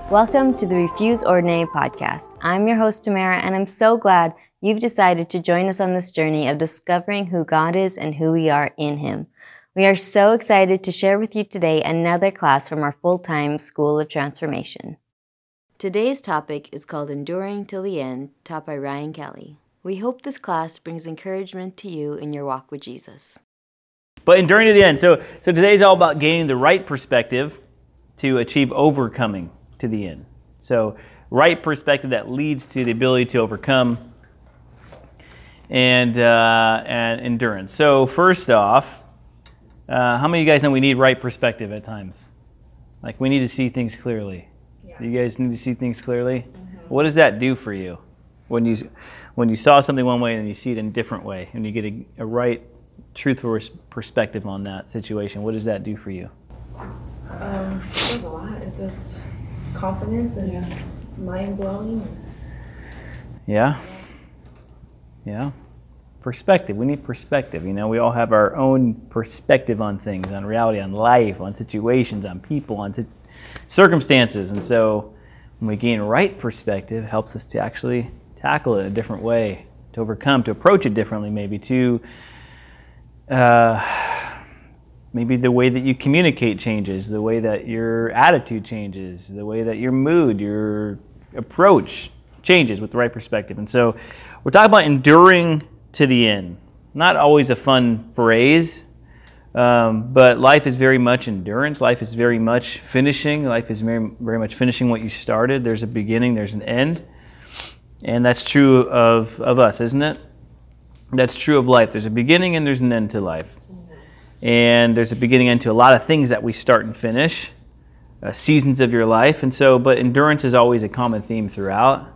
Welcome to the Refuse Ordinary podcast. I'm your host, Tamara, and I'm so glad you've decided to join us on this journey of discovering who God is and who we are in Him. We are so excited to share with you today another class from our full-time School of Transformation. Today's topic is called Enduring Till the End, taught by Ryan Kelly. We hope this class brings encouragement to you in your walk with Jesus. But enduring to the end. So today's all about gaining the right perspective to achieve overcoming to the end. So right perspective that leads to the ability to overcome and endurance. So first off, how many of you guys know we need right perspective at times? Like we need to see things clearly. Yeah. You guys need to see things clearly? Mm-hmm. What does that do for you? When you saw something one way and you see it in a different way, and you get a right, truthful perspective on that situation, what does that do for you? It does a lot. It does confidence and mind-blowing. Yeah. Perspective. We need perspective. You know, we all have our own perspective on things, on reality, on life, on situations, on people, on circumstances. And so when we gain right perspective, it helps us to actually tackle it a different way, to overcome, to approach it differently, maybe to maybe the way that you communicate changes, the way that your attitude changes, the way that your mood, your approach changes with the right perspective. And so we're talking about enduring to the end. Not always a fun phrase, but life is very much endurance. Life is very much finishing. Life is very, very much finishing what you started. There's a beginning, there's an end. And that's true of us, isn't it? That's true of life. There's a beginning and there's an end to life. And there's a beginning and end to a lot of things that we start and finish, seasons of your life. And so, but endurance is always a common theme throughout.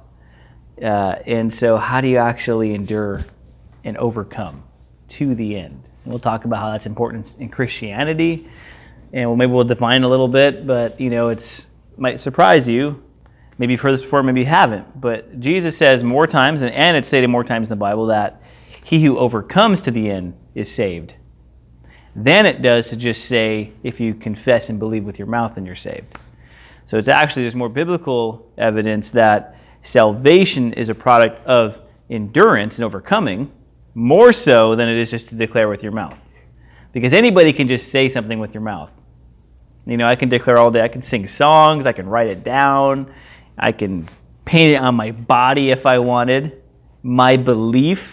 And so how do you actually endure and overcome to the end? And we'll talk about how that's important in Christianity. And maybe we'll define a little bit, but it might surprise you. Maybe you've heard this before, maybe you haven't. But Jesus says more times, and it's stated more times in the Bible, that he who overcomes to the end is saved than it does to just say, if you confess and believe with your mouth, then you're saved. So there's more biblical evidence that salvation is a product of endurance and overcoming, more so than it is just to declare with your mouth. Because anybody can just say something with your mouth. I can declare all day, I can sing songs, I can write it down, I can paint it on my body if I wanted, my belief.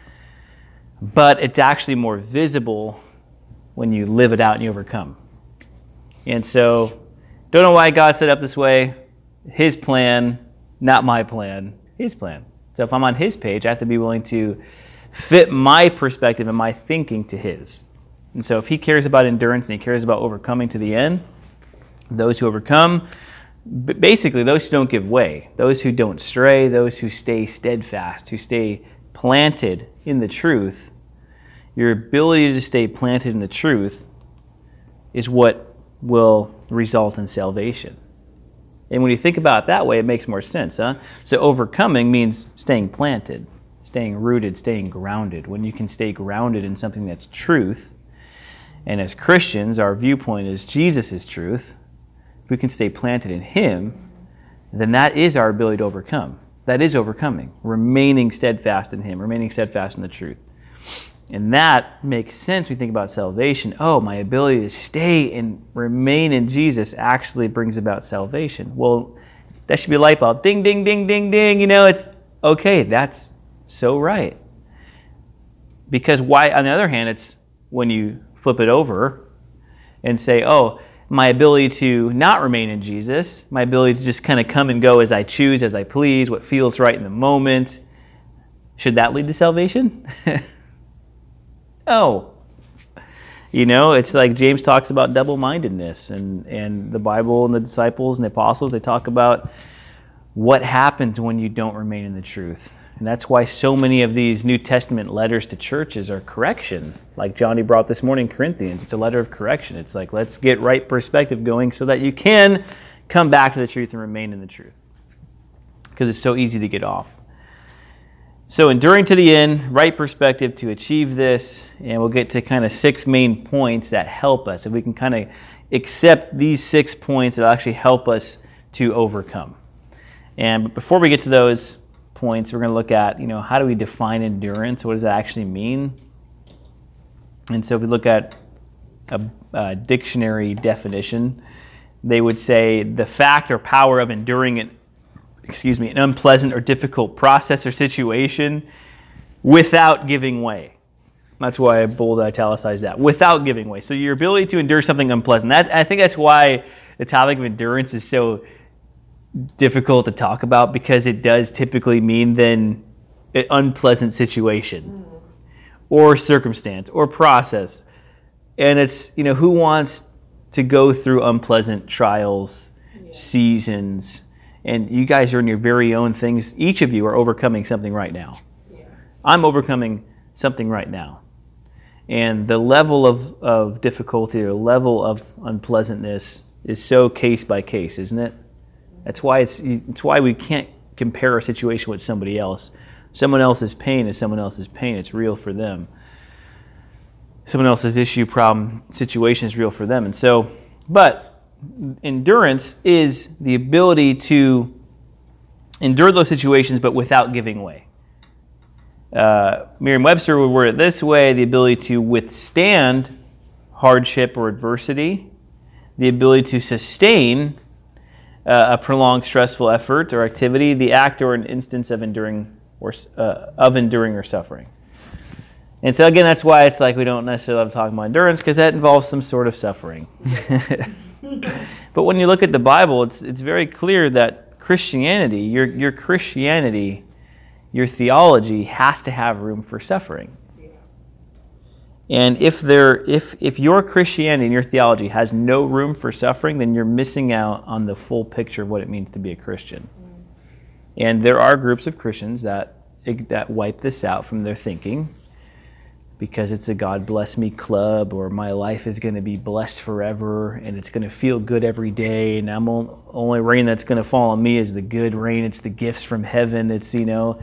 But it's actually more visible when you live it out and you overcome. And so, don't know why God set it up this way. His plan, not my plan. His plan. So if I'm on His page, I have to be willing to fit my perspective and my thinking to His. And so if He cares about endurance and He cares about overcoming to the end, those who overcome, basically those who don't give way, those who don't stray, those who stay steadfast, who stay planted in the truth, your ability to stay planted in the truth is what will result in salvation. And when you think about it that way, it makes more sense, huh? So overcoming means staying planted, staying rooted, staying grounded. When you can stay grounded in something that's truth, and as Christians, our viewpoint is Jesus is truth. If we can stay planted in Him, then that is our ability to overcome. That is overcoming, remaining steadfast in Him, remaining steadfast in the truth. And that makes sense when you think about salvation. Oh, my ability to stay and remain in Jesus actually brings about salvation. Well, that should be a light bulb. Ding, ding, ding, ding, ding. It's okay. That's so right. Because why? On the other hand, it's when you flip it over and say, oh, my ability to not remain in Jesus, my ability to just kind of come and go as I choose, as I please, what feels right in the moment, should that lead to salvation? No. It's like James talks about double-mindedness, and the Bible and the disciples and the apostles, they talk about what happens when you don't remain in the truth. And that's why so many of these New Testament letters to churches are correction. Like Johnny brought this morning, Corinthians, it's a letter of correction. It's like, let's get right perspective going so that you can come back to the truth and remain in the truth. Because it's so easy to get off. So enduring to the end, right perspective to achieve this, and we'll get to kind of 6 main points that help us. If we can kind of accept these 6 points, it'll actually help us to overcome. And before we get to those points, we're going to look at, how do we define endurance? What does that actually mean? And so if we look at a dictionary definition, they would say the fact or power of enduring an unpleasant or difficult process or situation without giving way. That's why I bold italicized that. Without giving way. So your ability to endure something unpleasant. I think that's why the topic of endurance is so difficult to talk about, because it does typically mean then an unpleasant situation or circumstance or process. And it's, who wants to go through unpleasant trials, seasons, and you guys are in your very own things. Each of you are overcoming something right now. Yeah. I'm overcoming something right now. And the level of difficulty or level of unpleasantness is so case by case, isn't it? That's why it's why we can't compare our situation with somebody else. Someone else's pain is someone else's pain. It's real for them. Someone else's issue, problem, situation is real for them. And so, but endurance is the ability to endure those situations, but without giving way. Merriam-Webster would word it this way: the ability to withstand hardship or adversity, the ability to sustain a prolonged stressful effort or activity, the act or an instance of enduring or suffering. And so again, that's why it's like we don't necessarily love talking about endurance, because that involves some sort of suffering. But when you look at the Bible, it's very clear that Christianity, your Christianity, your theology has to have room for suffering. And if your Christianity and your theology has no room for suffering, then you're missing out on the full picture of what it means to be a Christian. And there are groups of Christians that wipe this out from their thinking, because it's a God bless me club, or my life is going to be blessed forever and it's going to feel good every day, and I'm only rain that's going to fall on me is the good rain. It's the gifts from heaven. It's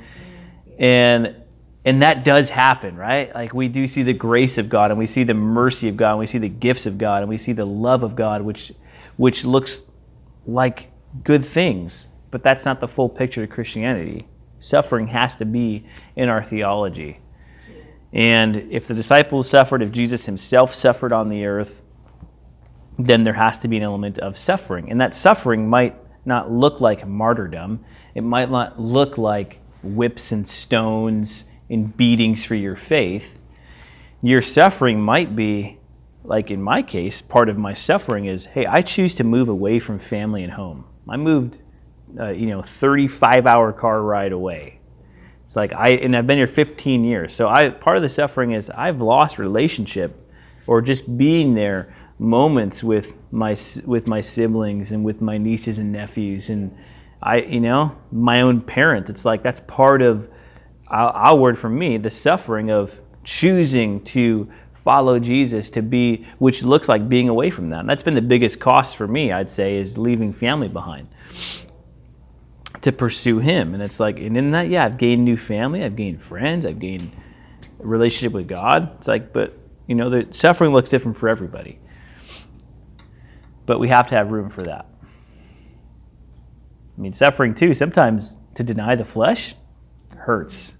and that does happen, right? Like, we do see the grace of God, and we see the mercy of God, and we see the gifts of God, and we see the love of God, which looks like good things. But that's not the full picture of Christianity. Suffering has to be in our theology. And if the disciples suffered, if Jesus himself suffered on the earth, then there has to be an element of suffering. And that suffering might not look like martyrdom. It might not look like whips and stones and beatings for your faith. Your suffering might be, like in my case, part of my suffering is, hey, I choose to move away from family and home. I moved 35-hour car ride away. It's like I've been here 15 years. So part of the suffering is I've lost relationship, or just being there, moments with my siblings and with my nieces and nephews, and my own parents. It's like that's part of our word for me, the suffering of choosing to follow Jesus, which looks like being away from them. That's been the biggest cost for me, I'd say, is leaving family behind to pursue him. And it's like, and in that, I've gained new family, I've gained friends, I've gained a relationship with God. It's like, but the suffering looks different for everybody. But we have to have room for that. I mean, suffering too, sometimes to deny the flesh hurts.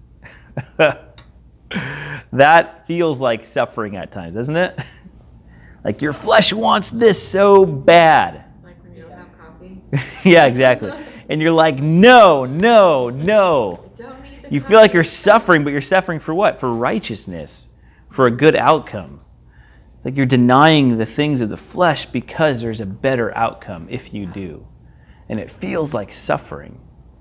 That feels like suffering at times, doesn't it? Like your flesh wants this so bad. Like when you don't have coffee. Yeah, exactly. And you're like, no. You feel like you're suffering, but you're suffering for what? For righteousness, for a good outcome. Like you're denying the things of the flesh because there's a better outcome if you do. And it feels like suffering.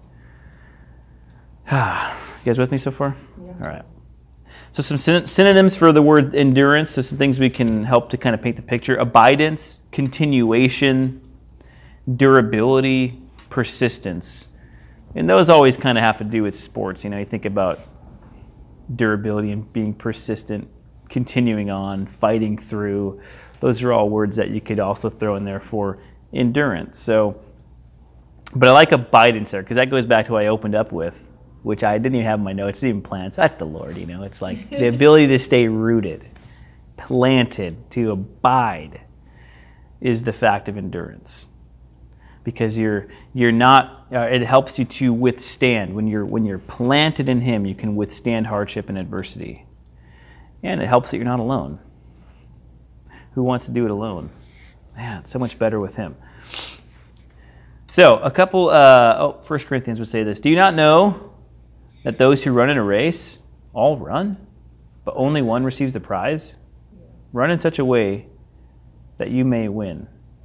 You guys with me so far? Yes. All right. So some synonyms for the word endurance. So some things we can help to kind of paint the picture. Abidance, continuation, durability, persistence. And those always kind of have to do with sports. You think about durability and being persistent, continuing on, fighting through. Those are all words that you could also throw in there for endurance. But I like abidance there, because that goes back to what I opened up with, which I didn't even have in my notes, didn't even plan. So that's the Lord, It's like the ability to stay rooted, planted, to abide is the fact of endurance. because you're not. It helps you to withstand when you're planted in Him. You can withstand hardship and adversity, and it helps that you're not alone. Who wants to do it alone? Man, it's so much better with Him. So a couple. 1 Corinthians would say this: do you not know that those who run in a race all run, but only one receives the prize? Run in such a way that you may win.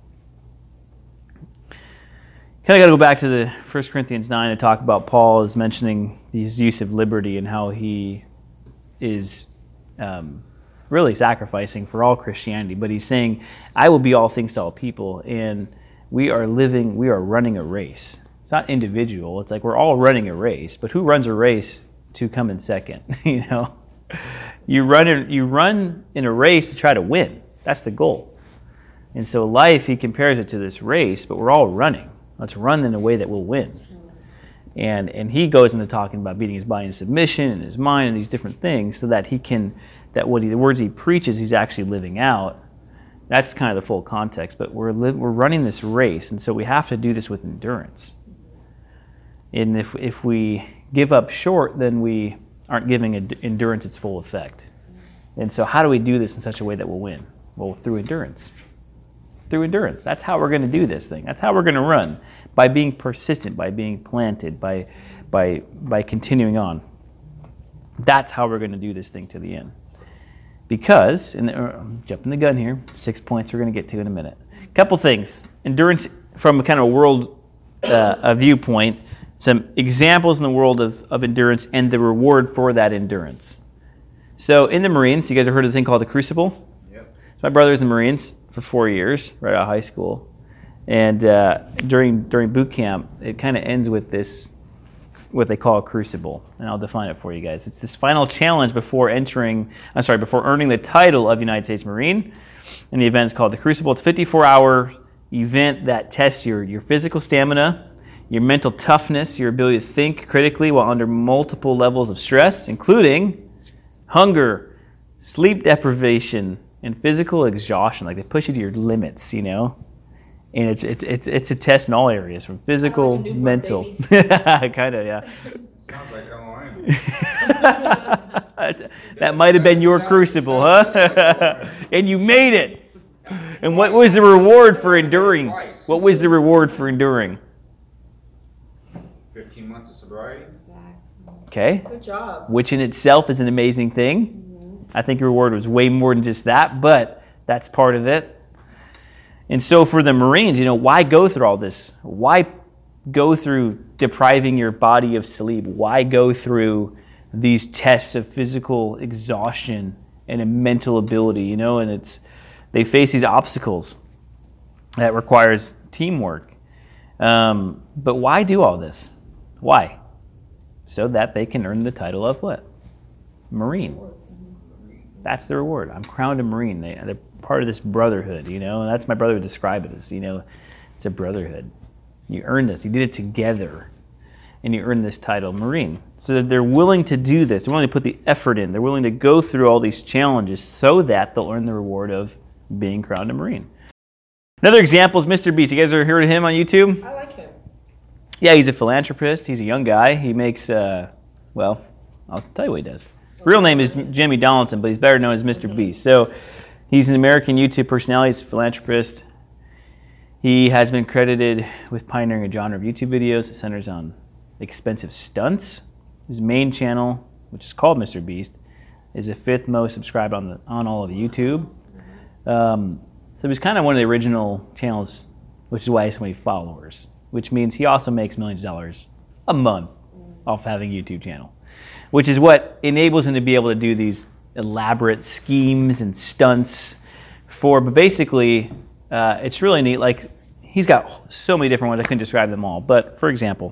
Kind of got to go back to the 1 Corinthians 9 and talk about Paul is mentioning his use of liberty and how he is really sacrificing for all Christianity. But he's saying, I will be all things to all people. And we are running a race. It's not individual. It's like we're all running a race. But who runs a race to come in second? You run in a race to try to win. That's the goal. And so life, he compares it to this race, but we're all running. Let's run in a way that we'll win. And he goes into talking about beating his body in submission and his mind and these different things so that the words he preaches, he's actually living out. That's kind of the full context. But we're running this race, and so we have to do this with endurance. And if we give up short, then we aren't giving endurance its full effect. And so how do we do this in such a way that we'll win? Well, through endurance. Through endurance. That's how we're going to do this thing. That's how we're going to run. By being persistent, by being planted, by continuing on. That's how we're going to do this thing to the end. Because, and I'm jumping the gun here, 6 points we're going to get to in a minute. A couple things. Endurance from a kind of a world a viewpoint. Some examples in the world of endurance and the reward for that endurance. So in the Marines, you guys have heard of the thing called the Crucible? Yep. So my brother was in the Marines for 4 years, right out of high school. And during boot camp, it kind of ends with this, what they call a crucible. And I'll define it for you guys. It's this final challenge before earning the title of United States Marine. And the event is called the Crucible. It's a 54-hour event that tests your physical stamina, your mental toughness, your ability to think critically while under multiple levels of stress, including hunger, sleep deprivation, and physical exhaustion. Like they push you to your limits, And it's a test in all areas, from physical, mental. Kind of, yeah. Sounds like LOM. That might have been your crucible, huh? And you made it. And what was the reward for enduring? What was the reward for enduring? 15 months of sobriety. Okay. Good job. Which in itself is an amazing thing. Mm-hmm. I think your reward was way more than just that, but that's part of it. And so for the Marines, why go through all this? Why go through depriving your body of sleep? Why go through these tests of physical exhaustion and a mental ability, And they face these obstacles that requires teamwork. But why do all this? Why? So that they can earn the title of what? Marine. That's the reward. I'm crowned a Marine. They're part of this brotherhood, and that's my brother would describe it as, it's a brotherhood. You earned this. You did it together, and you earned this title, Marine. So that they're willing to do this. They're willing to put the effort in. They're willing to go through all these challenges so that they'll earn the reward of being crowned a Marine. Another example is Mr. Beast. You guys ever heard of him on YouTube? I like him. Yeah, he's a philanthropist. He's a young guy. He makes, I'll tell you what he does. His real name is Jimmy Donaldson, but he's better known as Mr. Beast. So he's an American YouTube personality. He's a philanthropist. He has been credited with pioneering a genre of YouTube videos that centers on expensive stunts. His main channel, which is called Mr. Beast, is the 5th most subscribed on all of YouTube. So he's kind of one of the original channels, which is why he has so many followers, which means he also makes millions of dollars a month off having a YouTube channel, which is what enables him to be able to do these elaborate schemes and stunts but basically, it's really neat. Like, he's got so many different ones. I couldn't describe them all. But, for example,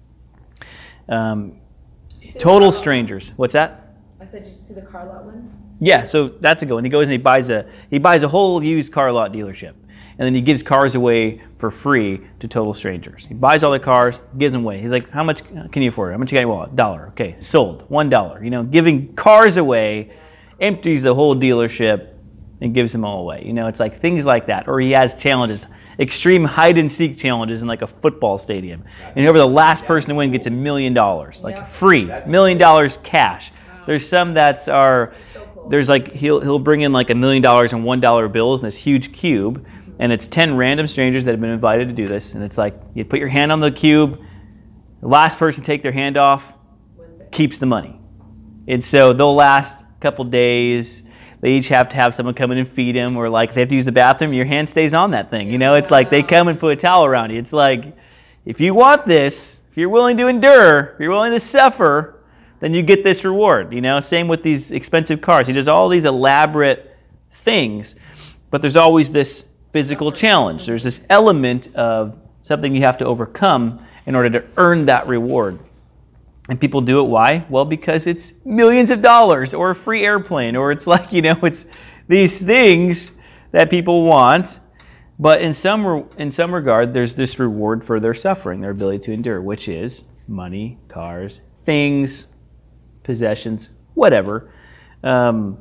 total strangers. What's that? I said, did you see the car lot one? Yeah, so that's a good one. He goes and he buys a whole used car lot dealership, and then he gives cars away for free to total strangers. He buys all the cars, gives them away. He's like, "How much can you afford? How much you got in your wallet? $1. Okay, sold. $1. Giving cars away, empties the whole dealership and gives them all away. It's like things like that. Or he has challenges, extreme hide and seek challenges in like a football stadium. And whoever the last person to win gets $1 million, like free, $1 million cash. There's some there's like, he'll bring in like $1 million in $1 bills in this huge cube, and it's 10 random strangers that have been invited to do this. And it's like, you put your hand on the cube, the last person to take their hand off keeps the money. And so they'll last a couple days. They each have to have someone come in and feed them, or like if they have to use the bathroom, your hand stays on that thing. It's like they come and put a towel around you. It's like, if you want this, if you're willing to endure, if you're willing to suffer, then you get this reward. Same with these expensive cars. He does all these elaborate things, but there's always this physical challenge. There's this element of something you have to overcome in order to earn that reward. And people do it, why? Well, because it's millions of dollars, or a free airplane, or it's like, it's these things that people want. But in some regard, there's this reward for their suffering, their ability to endure, which is money, cars, things, possessions, whatever. But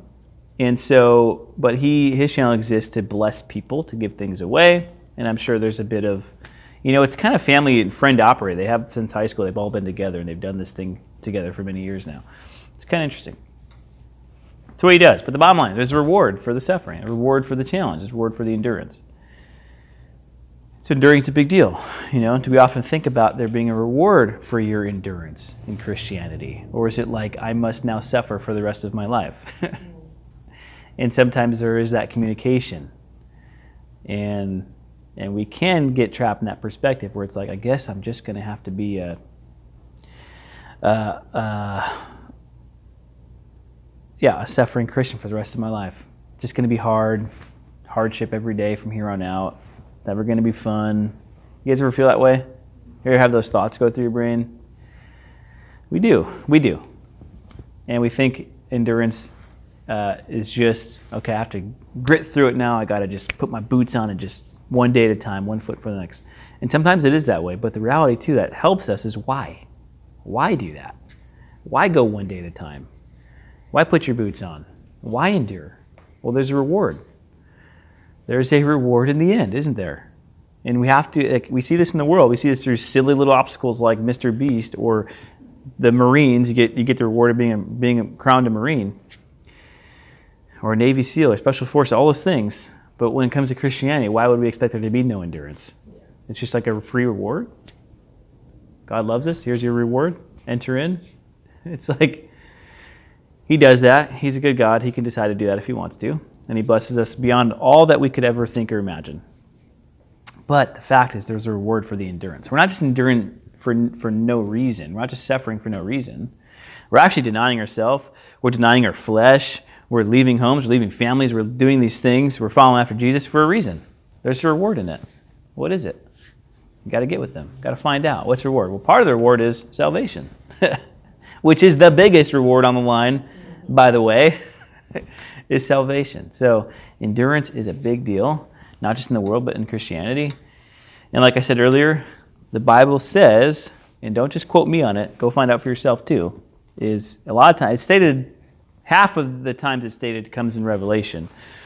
his channel exists to bless people, to give things away. And I'm sure there's a bit of, it's kind of family and friend operated. They have since high school. They've all been together, and they've done this thing together for many years now. It's kind of interesting. That's what he does. But the bottom line, there's a reward for the suffering, a reward for the challenge, a reward for the endurance. So enduring is a big deal. Do we often think about there being a reward for your endurance in Christianity? Or is it like, I must now suffer for the rest of my life? And sometimes there is that communication. And we can get trapped in that perspective where it's like, I guess I'm just going to have to be a suffering Christian for the rest of my life. Just going to be hardship every day from here on out. Never going to be fun. You guys ever feel that way? You ever have those thoughts go through your brain? We do. And we think endurance is just, okay, I have to grit through it now. I got to just put my boots on and just one day at a time, one foot for the next. And sometimes it is that way, but the reality too that helps us is why? Why do that? Why go one day at a time? Why put your boots on? Why endure? Well, there's a reward. There's a reward in the end, isn't there? And we have to, we see this in the world. We see this through silly little obstacles like Mr. Beast or the Marines. You get the reward of being crowned a Marine, or a Navy SEAL, or Special Forces, all those things. But when it comes to Christianity, why would we expect there to be no endurance? It's just like a free reward. God loves us. Here's your reward. Enter in. It's like he does that. He's a good God. He can decide to do that if he wants to. And he blesses us beyond all that we could ever think or imagine. But the fact is there's a reward for the endurance. We're not just enduring for no reason. We're not just suffering for no reason. We're actually denying ourselves. We're denying our flesh. We're leaving homes. We're leaving families. We're doing these things. We're following after Jesus for a reason. There's a reward in it. What is it? You got to get with them. Got to find out. What's the reward? Well, part of the reward is salvation, which is the biggest reward on the line, by the way, is salvation. So endurance is a big deal, not just in the world, but in Christianity. And like I said earlier, the Bible says, and don't just quote me on it, go find out for yourself too, is a lot of times, it's stated, half of the times it's stated comes in Revelation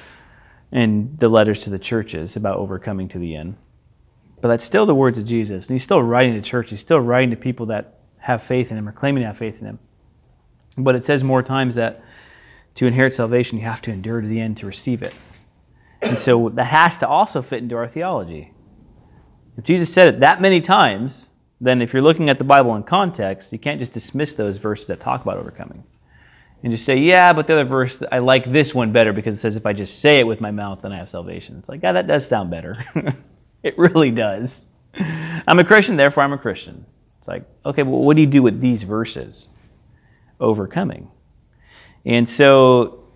and the letters to the churches about overcoming to the end. But that's still the words of Jesus. And he's still writing to church. He's still writing to people that have faith in him or claiming to have faith in him. But it says more times that to inherit salvation, you have to endure to the end to receive it. And so that has to also fit into our theology. If Jesus said it that many times, then if you're looking at the Bible in context, you can't just dismiss those verses that talk about overcoming. And just say, yeah, but the other verse, I like this one better because it says if I just say it with my mouth, then I have salvation. It's like, yeah, that does sound better. It really does. I'm a Christian, therefore I'm a Christian. It's like, okay, well, what do you do with these verses? Overcoming. And so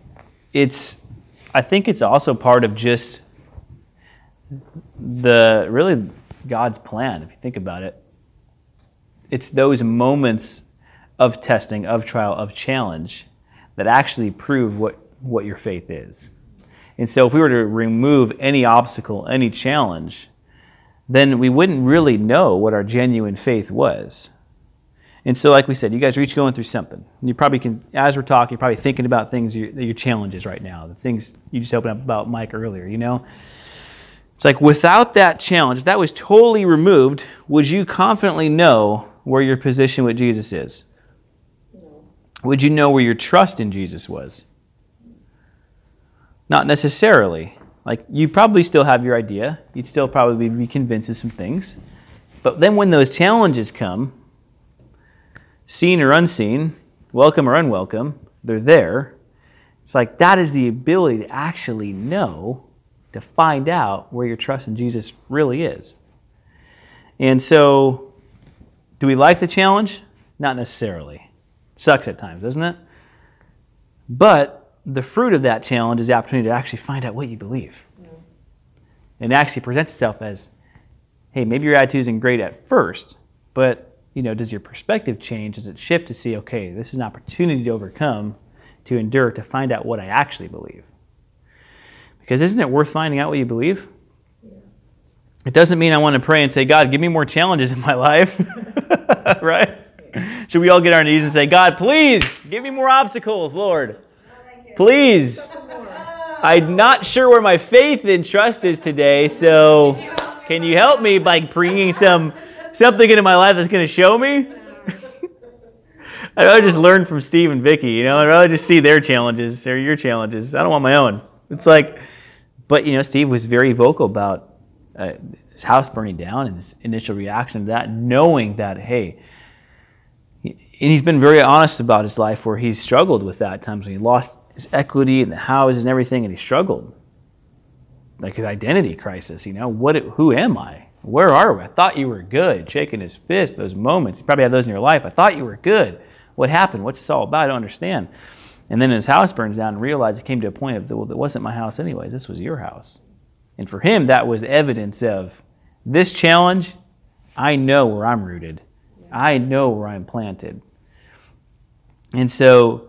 I think it's also part of just really God's plan, if you think about it. It's those moments of testing, of trial, of challenge that actually prove what your faith is. And so if we were to remove any obstacle, any challenge, then we wouldn't really know what our genuine faith was. And so, like we said, you guys are each going through something. And you probably can, as we're talking, you're probably thinking about things, your challenges right now, the things you just opened up about Mike earlier, you know? It's like without that challenge, if that was totally removed, would you confidently know where your position with Jesus is? No. Would you know where your trust in Jesus was? Not necessarily. Like, you probably still have your idea. You'd still probably be convinced of some things. But then when those challenges come, seen or unseen, welcome or unwelcome, they're there. It's like that is the ability to actually know, to find out where your trust in Jesus really is. And so, do we like the challenge? Not necessarily. Sucks at times, doesn't it? But the fruit of that challenge is the opportunity to actually find out what you believe. Yeah. And it actually presents itself as, hey, maybe your attitude isn't great at first, but does your perspective change? Does it shift to see, okay, this is an opportunity to overcome, to endure, to find out what I actually believe? Because isn't it worth finding out what you believe? Yeah. It doesn't mean I want to pray and say, God, give me more challenges in my life, right? Should we all get on our knees and say, God, please, give me more obstacles, Lord. Please. I'm not sure where my faith and trust is today, so can you help me by bringing something into my life that's going to show me? I'd rather just learn from Steve and Vicky, I'd rather just see their challenges or your challenges. I don't want my own. It's like, but Steve was very vocal about his house burning down and his initial reaction to that, knowing that, hey, and he's been very honest about his life where he's struggled with that at times when he lost his equity and the houses and everything, and he struggled. Like his identity crisis, who am I? Where are we? I thought you were good. Shaking his fist, those moments. You probably had those in your life. I thought you were good. What happened? What's this all about? I don't understand. And then his house burns down and realized it came to a point of, well, that wasn't my house anyways. This was your house. And for him, that was evidence of this challenge. I know where I'm rooted. I know where I'm planted. And so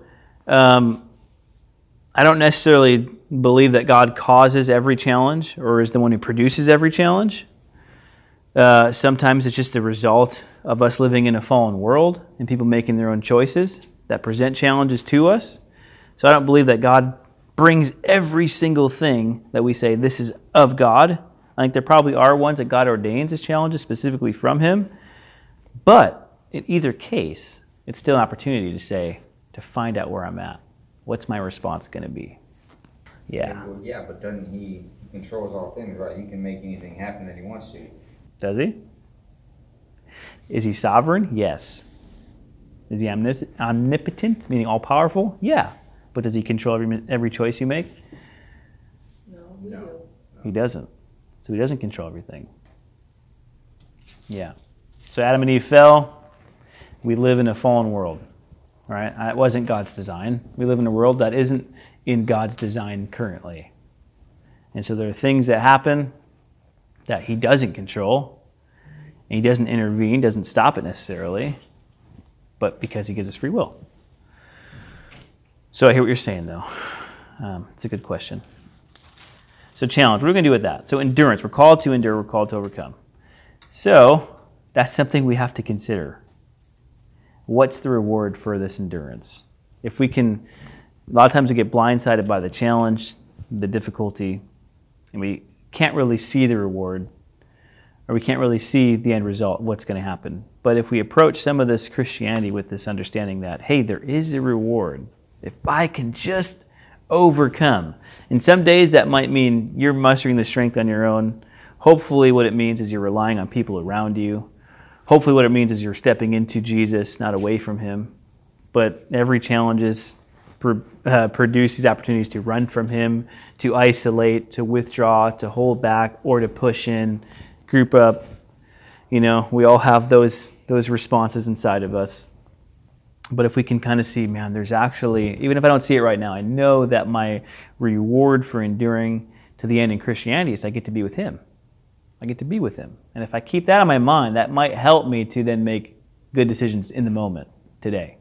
I don't necessarily believe that God causes every challenge or is the one who produces every challenge. Sometimes it's just a result of us living in a fallen world and people making their own choices that present challenges to us. So I don't believe that God brings every single thing that we say this is of God. I think there probably are ones that God ordains as challenges specifically from Him. But in either case, it's still an opportunity to find out where I'm at. What's my response going to be? Yeah. Well, yeah, but doesn't He controls all things, right? He can make anything happen that He wants to. Does He? Is He sovereign? Yes. Is He omnipotent, meaning all-powerful? Yeah. But does He control every choice you make? No. He doesn't. So He doesn't control everything. Yeah. So Adam and Eve fell. We live in a fallen world. Right? It wasn't God's design. We live in a world that isn't in God's design currently. And so there are things that happen that He doesn't control, and He doesn't intervene, doesn't stop it necessarily, but because He gives us free will. So I hear what you're saying, though. It's a good question. So challenge, what are we going to do with that? So endurance, we're called to endure, we're called to overcome. So that's something we have to consider. What's the reward for this endurance? If we can, a lot of times we get blindsided by the challenge, the difficulty, and we can't really see the reward, or we can't really see the end result, what's going to happen. But if we approach some of this Christianity with this understanding that, hey, there is a reward, if I can just overcome. And some days that might mean you're mustering the strength on your own. Hopefully what it means is you're relying on people around you. Hopefully what it means is you're stepping into Jesus, not away from Him. But every challenge produce these opportunities to run from Him, to isolate, to withdraw, to hold back, or to push in, group up. We all have those responses inside of us. But if we can kind of see, man, there's actually, even if I don't see it right now, I know that my reward for enduring to the end in Christianity is I get to be with Him. I get to be with Him. And if I keep that in my mind, that might help me to then make good decisions in the moment today.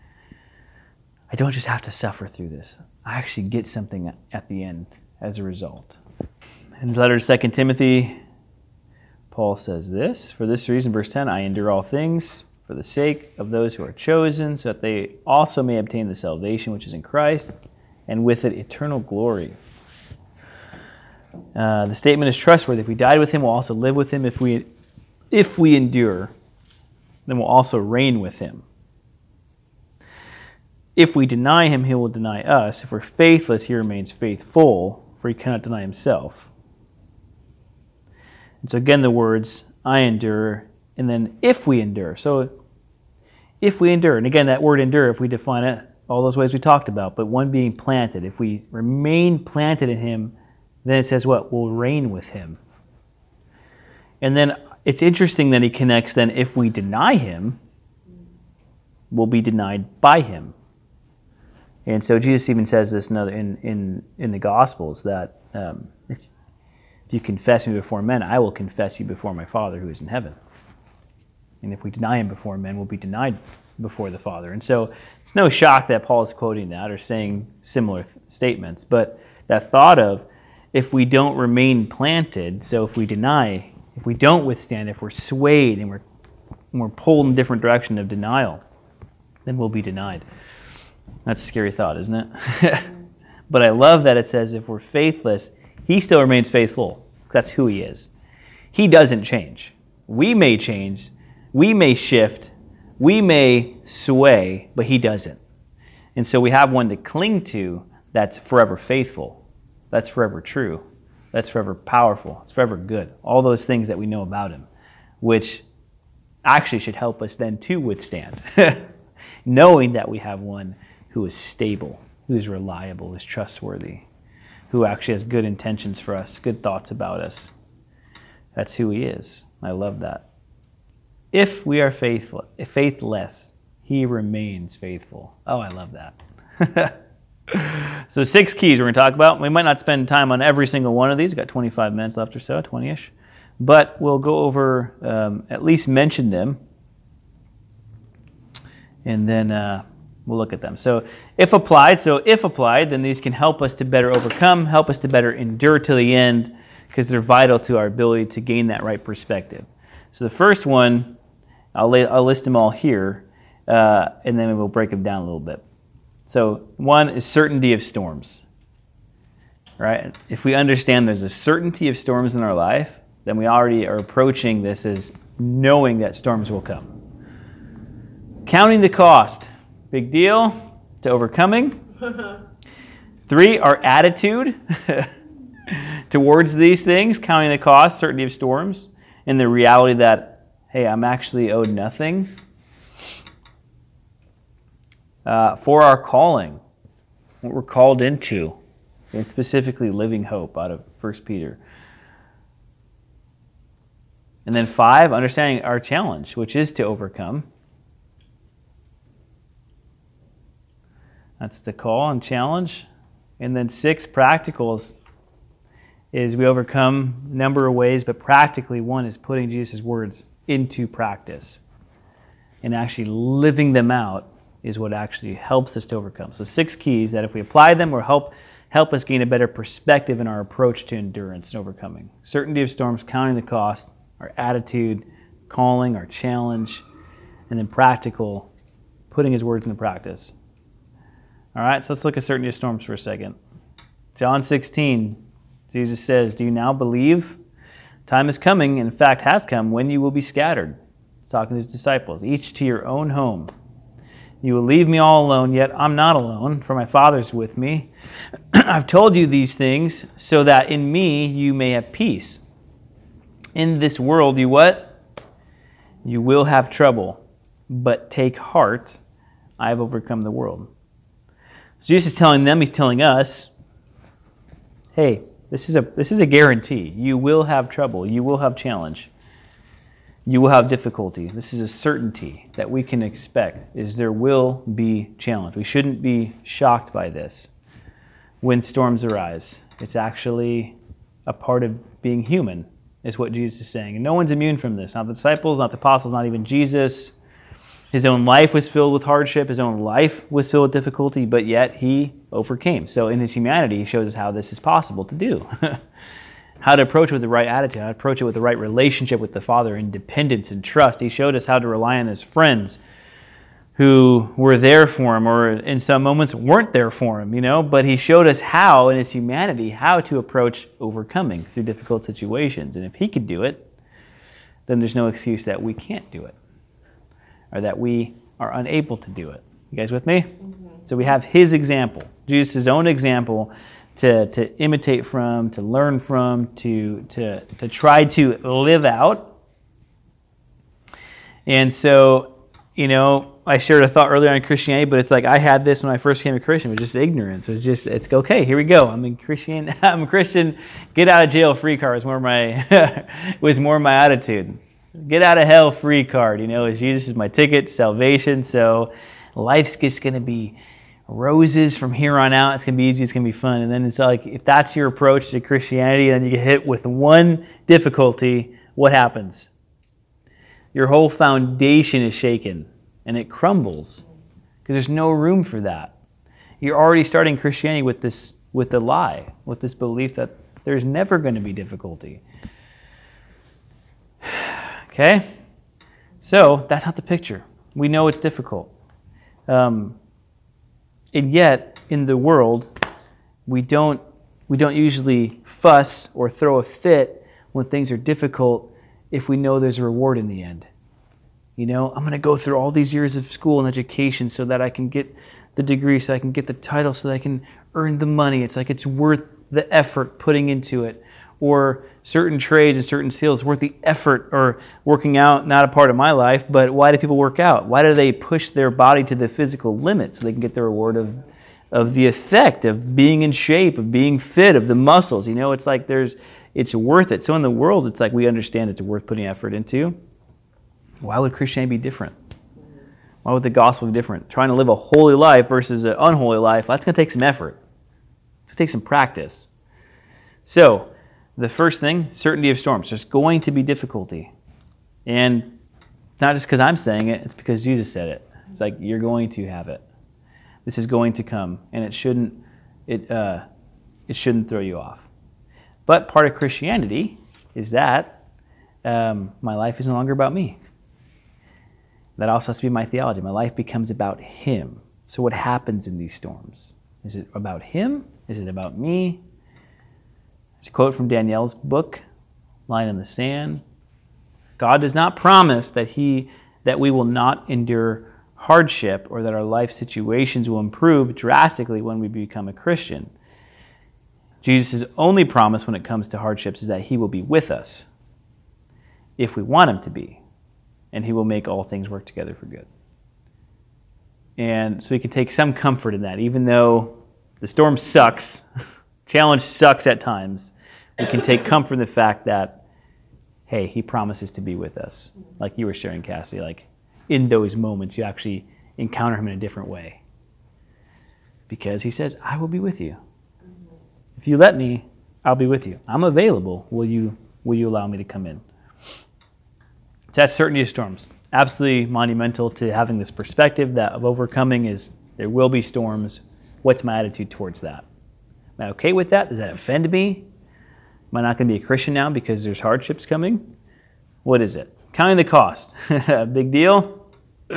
I don't just have to suffer through this. I actually get something at the end as a result. In his letter to 2 Timothy, Paul says this, for this reason, verse 10, I endure all things for the sake of those who are chosen, so that they also may obtain the salvation which is in Christ, and with it eternal glory. The statement is trustworthy. If we died with him, we'll also live with him. If we endure, then we'll also reign with him. If we deny him, he will deny us. If we're faithless, he remains faithful, for he cannot deny himself. And so again, the words, I endure, and then if we endure. So if we endure, and again, that word endure, if we define it, all those ways we talked about, but one being planted. If we remain planted in him, then it says what? We'll reign with him. And then it's interesting that he connects then, if we deny him, we'll be denied by him. And so Jesus even says this in the Gospels, that if you confess me before men, I will confess you before my Father who is in heaven. And if we deny him before men, we'll be denied before the Father. And so it's no shock that Paul is quoting that or saying similar statements. But that thought of, if we don't remain planted, so if we deny, if we don't withstand, if we're swayed and we're pulled in a different direction of denial, then we'll be denied. That's a scary thought, isn't it? But I love that it says if we're faithless, he still remains faithful. That's who he is. He doesn't change. We may change, we may shift, we may sway, but he doesn't. And so we have one to cling to that's forever faithful, that's forever true, that's forever powerful, it's forever good. All those things that we know about him, which actually should help us then to withstand, knowing that we have one who is stable, who is reliable, who is trustworthy, who actually has good intentions for us, good thoughts about us. That's who he is. I love that. If we are faithless, he remains faithful. Oh, I love that. So 6 keys we're going to talk about. We might not spend time on every single one of these. We've got 25 minutes left or so, 20-ish. But we'll go over, at least mention them, and then we'll look at them. So if applied, then these can help us to better overcome, help us to better endure to the end, because they're vital to our ability to gain that right perspective. So the first one, I'll list them all here, and then we'll break them down a little bit. So one is certainty of storms. Right? If we understand there's a certainty of storms in our life, then we already are approaching this as knowing that storms will come. Counting the cost. Big deal to overcoming. 3, our attitude towards these things, counting the cost, certainty of storms, and the reality that, hey, I'm actually owed nothing. For our calling, what we're called into, and specifically living hope out of 1 Peter. And then 5, understanding our challenge, which is to overcome. That's the call and challenge. And then 6, practicals, is we overcome a number of ways, but practically one is putting Jesus' words into practice. And actually living them out is what actually helps us to overcome. So 6 keys that if we apply them will help us gain a better perspective in our approach to endurance and overcoming. Certainty of storms, counting the cost, our attitude, calling, our challenge, and then practical, putting his words into practice. All right, so let's look at certainty of storms for a second. John 16, Jesus says, "Do you now believe? Time is coming, and in fact has come, when you will be scattered." He's talking to his disciples, "Each to your own home. You will leave me all alone, yet I'm not alone, for my Father's with me. I've told you these things so that in me you may have peace. In this world you what? You will have trouble, but take heart, I have overcome the world." So Jesus is telling them, he's telling us, hey, this is a guarantee. You will have trouble. You will have challenge. You will have difficulty. This is a certainty that we can expect, is there will be challenge. We shouldn't be shocked by this when storms arise. It's actually a part of being human, is what Jesus is saying. And no one's immune from this. Not the disciples, not the apostles, not even Jesus. His own life was filled with hardship. His own life was filled with difficulty, but yet he overcame. So in his humanity, he shows us how this is possible to do. how to approach it with the right attitude, how to approach it with the right relationship with the Father, and dependence and trust. He showed us how to rely on his friends who were there for him, or in some moments weren't there for him, but he showed us how, in his humanity, how to approach overcoming through difficult situations. And if he could do it, then there's no excuse that we can't do it, or that we are unable to do it. You guys with me? Mm-hmm. So we have his example, Jesus' own example, to imitate from, to learn from, to try to live out. And so, I shared a thought earlier on Christianity, but it's like I had this when I first became a Christian. It was just ignorance. It's okay, here we go. I'm a Christian, get out of jail free card was more my attitude. Get out of hell free card, Jesus is my ticket to salvation, so life's just going to be roses from here on out. It's going to be easy, it's going to be fun. And then it's like, if that's your approach to Christianity, then you get hit with one difficulty, what happens? Your whole foundation is shaken and it crumbles because there's no room for that. You're already starting Christianity with the lie, with this belief that there's never going to be difficulty. Okay? So that's not the picture. We know it's difficult. And yet, in the world, we don't usually fuss or throw a fit when things are difficult if we know there's a reward in the end. I'm going to go through all these years of school and education so that I can get the degree, so I can get the title, so that I can earn the money. It's like it's worth the effort putting into it. Or certain trades and certain skills worth the effort, or working out, not a part of my life, but why do people work out? Why do they push their body to the physical limit so they can get the reward of the effect of being in shape, of being fit, of the muscles? It's like it's worth it. So in the world, it's like we understand it's worth putting effort into. Why would Christianity be different? Why would the gospel be different? Trying to live a holy life versus an unholy life, that's going to take some effort. It's going to take some practice. So, the first thing, certainty of storms. There's going to be difficulty. And it's not just because I'm saying it, it's because Jesus said it. It's like, you're going to have it. This is going to come, and it shouldn't throw you off. But part of Christianity is that my life is no longer about me. That also has to be my theology. My life becomes about him. So what happens in these storms? Is it about him? Is it about me? It's a quote from Danielle's book, Line in the Sand. God does not promise that we will not endure hardship or that our life situations will improve drastically when we become a Christian. Jesus' only promise when it comes to hardships is that he will be with us if we want him to be, and he will make all things work together for good. And so we can take some comfort in that, even though the storm sucks, challenge sucks at times, we can take comfort in the fact that, hey, he promises to be with us. Like you were sharing, Cassie, like in those moments you actually encounter him in a different way. Because he says, I will be with you. If you let me, I'll be with you. I'm available. Will you allow me to come in? So that's certainty of storms. Absolutely monumental to having this perspective that of overcoming is there will be storms. What's my attitude towards that? Am I okay with that? Does that offend me? Am I not going to be a Christian now because there's hardships coming? What is it? Counting the cost. Big deal?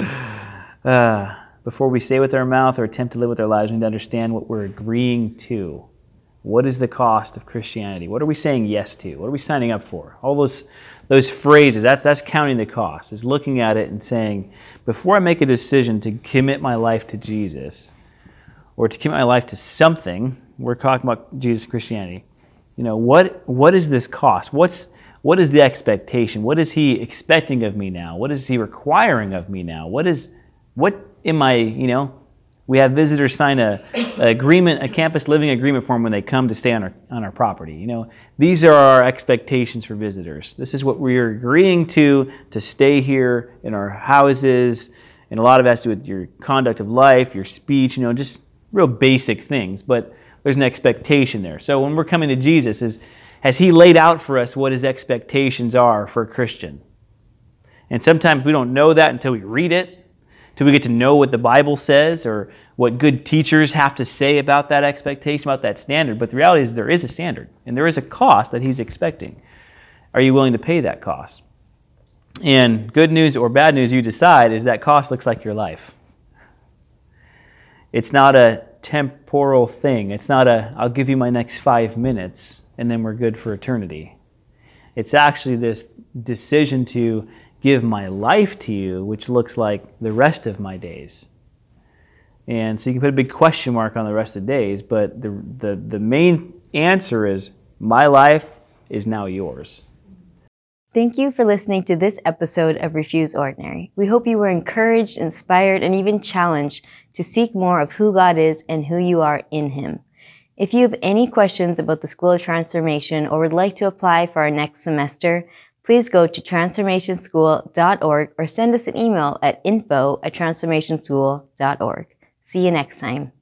Before we say with our mouth or attempt to live with our lives, we need to understand what we're agreeing to. What is the cost of Christianity? What are we saying yes to? What are we signing up for? All those phrases, that's counting the cost. Is looking at it and saying, before I make a decision to commit my life to Jesus or to commit my life to something, we're talking about Jesus and Christianity. What is this cost? What is the expectation? What is he expecting of me now? What is he requiring of me now? What am I, we have visitors sign a campus living agreement form when they come to stay on our property. These are our expectations for visitors. This is what we're agreeing to stay here in our houses, and a lot of it has to do with your conduct of life, your speech, just real basic things, but there's an expectation there. So when we're coming to Jesus, has he laid out for us what his expectations are for a Christian? And sometimes we don't know that until we read it. till we get to know what the Bible says or what good teachers have to say about that expectation, about that standard. But the reality is there is a standard, and there is a cost that He's expecting. Are you willing to pay that cost? And good news or bad news, you decide, is that cost looks like your life. It's not a temporal thing. It's not I'll give you my next 5 minutes and then we're good for eternity. It's actually this decision to give my life to you, which looks like the rest of my days. And so you can put a big question mark on the rest of the days, but the main answer is my life is now yours. Thank you for listening to this episode of Refuse Ordinary. We hope you were encouraged, inspired, and even challenged to seek more of who God is and who you are in Him. If you have any questions about the School of Transformation or would like to apply for our next semester, please go to transformationschool.org or send us an email at info@transformationschool.org. See you next time.